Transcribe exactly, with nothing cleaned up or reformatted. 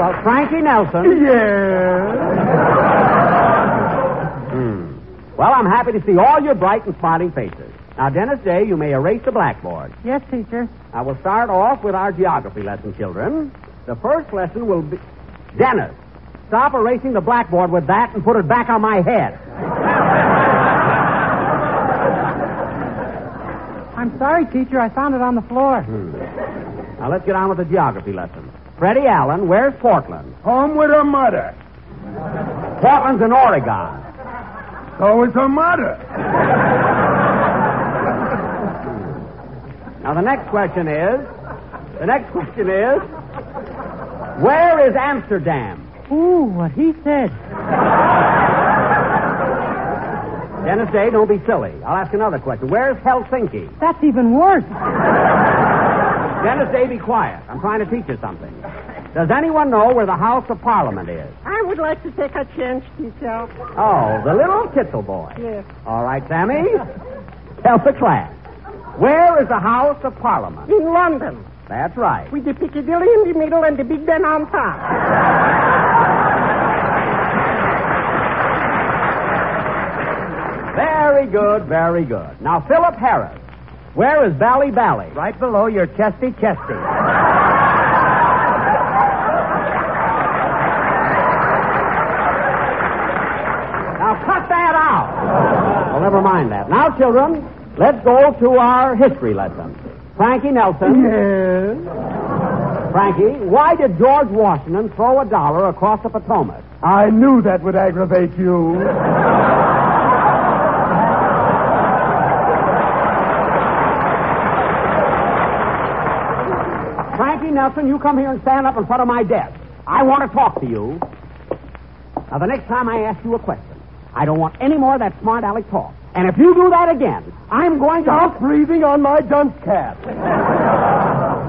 Well, Frankie Nelson. Yes. Hmm. Well, I'm happy to see all your bright and smiling faces. Now, Dennis Day, you may erase the blackboard. Yes, teacher. I will start off with our geography lesson, children. The first lesson will be... Dennis, stop erasing the blackboard with that and put it back on my head. I'm sorry, teacher. I found it on the floor. Hmm. Now, let's get on with the geography lesson. Freddie Allen, where's Portland? Home with her mother. Portland's in Oregon. So is her mother. Now, the next question is... The next question is... Where is Amsterdam? Ooh, what he said. Dennis Day, don't be silly. I'll ask another question. Where's Helsinki? That's even worse. Dennis Day, be quiet. I'm trying to teach you something. Does anyone know where the House of Parliament is? I would like to take a chance, teacher. Oh, the little Kitzel boy. Yes. All right, Sammy. Tell the class. Where is the House of Parliament? In London. That's right. With the Piccadilly in the middle and the Big Ben on top. Very good, very good. Now, Philip Harris. Where is Bally Bally? Right below your chesty chesty. Now, cut that out. Well, never mind that. Now, children, let's go to our history lesson. Frankie Nelson. Yes. Frankie, why did George Washington throw a dollar across the Potomac? I knew that would aggravate you. Frankie Nelson, you come here and stand up in front of my desk. I want to talk to you. Now, the next time I ask you a question, I don't want any more of that smart aleck talk. And if you do that again, I'm going to... Stop breathing on my dunce cap.